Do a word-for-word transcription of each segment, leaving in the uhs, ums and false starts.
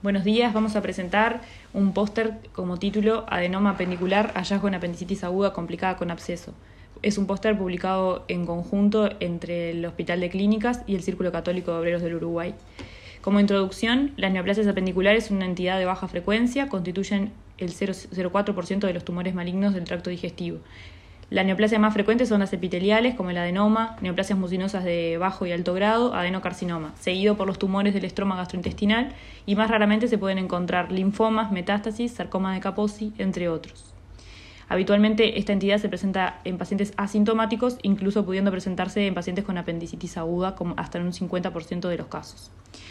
Buenos días, vamos a presentar un póster como título Adenoma apendicular, hallazgo en apendicitis aguda complicada con absceso. Es un póster publicado en conjunto entre el Hospital de Clínicas y el Círculo Católico de Obreros del Uruguay. Como introducción, las neoplasias apendiculares son una entidad de baja frecuencia, constituyen el cero coma cuatro por ciento de los tumores malignos del tracto digestivo. Las neoplasias más frecuentes son las epiteliales, como el adenoma, neoplasias mucinosas de bajo y alto grado, adenocarcinoma, seguido por los tumores del estroma gastrointestinal, y más raramente se pueden encontrar linfomas, metástasis, sarcoma de Kaposi, entre otros. Habitualmente esta entidad se presenta en pacientes asintomáticos, incluso pudiendo presentarse en pacientes con apendicitis aguda, como hasta en un cincuenta por ciento de los casos.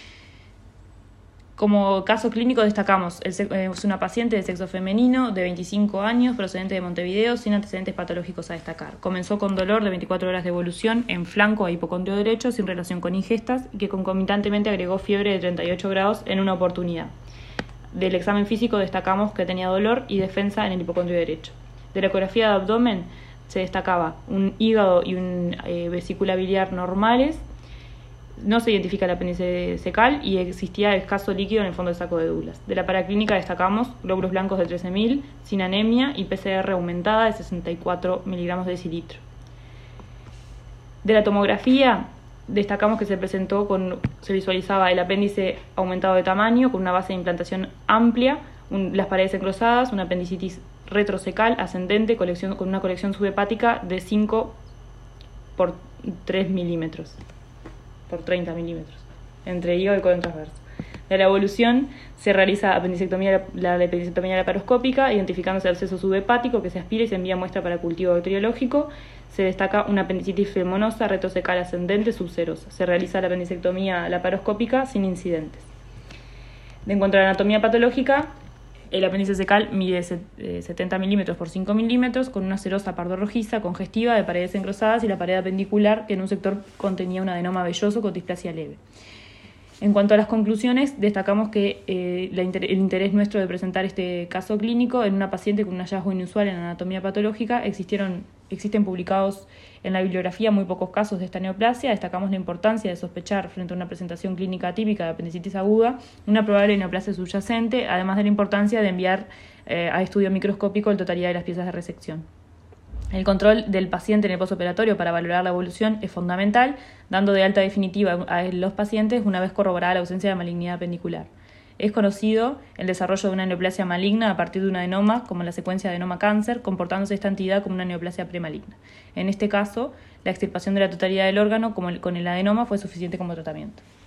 Como caso clínico destacamos, el, es una paciente de sexo femenino de veinticinco años, procedente de Montevideo, sin antecedentes patológicos a destacar. Comenzó con dolor de veinticuatro horas de evolución en flanco a hipocondrio derecho, sin relación con ingestas, y que concomitantemente agregó fiebre de treinta y ocho grados en una oportunidad. Del examen físico destacamos que tenía dolor y defensa en el hipocondrio derecho. De la ecografía de abdomen se destacaba un hígado y una eh, vesícula biliar normales. No se identifica el apéndice secal y existía escaso líquido en el fondo del saco de Douglas. De la paraclínica destacamos glóbulos blancos de trece mil, sin anemia y P C R aumentada de sesenta y cuatro miligramos de decilitro. De la tomografía destacamos que se presentó con, se visualizaba el apéndice aumentado de tamaño con una base de implantación amplia, un, las paredes engrosadas, una apendicitis retrocecal ascendente colección, con una colección subhepática de cinco por tres milímetros. Por treinta milímetros, entre hígado y colon transverso. De la evolución se realiza apendicectomía, la apendicectomía laparoscópica, identificándose el absceso subhepático que se aspira y se envía muestra para cultivo bacteriológico. Se destaca una apendicitis femonosa retrocecal ascendente subserosa. Se realiza la apendicectomía laparoscópica sin incidentes. En cuanto a la anatomía patológica, el apéndice secal mide setenta milímetros por cinco milímetros, con una serosa pardo rojiza congestiva de paredes engrosadas y la pared apendicular que en un sector contenía un adenoma velloso con displasia leve. En cuanto a las conclusiones, destacamos que eh, la inter- el interés nuestro de presentar este caso clínico en una paciente con un hallazgo inusual en anatomía patológica, existieron, existen publicados en la bibliografía muy pocos casos de esta neoplasia. Destacamos la importancia de sospechar frente a una presentación clínica típica de apendicitis aguda una probable neoplasia subyacente, además de la importancia de enviar eh, a estudio microscópico la totalidad de las piezas de resección. El control del paciente en el postoperatorio para valorar la evolución es fundamental, dando de alta definitiva a los pacientes una vez corroborada la ausencia de malignidad apendicular. Es conocido el desarrollo de una neoplasia maligna a partir de un adenoma, como la secuencia adenoma-cáncer, comportándose esta entidad como una neoplasia premaligna. En este caso, la extirpación de la totalidad del órgano como el, con el adenoma fue suficiente como tratamiento.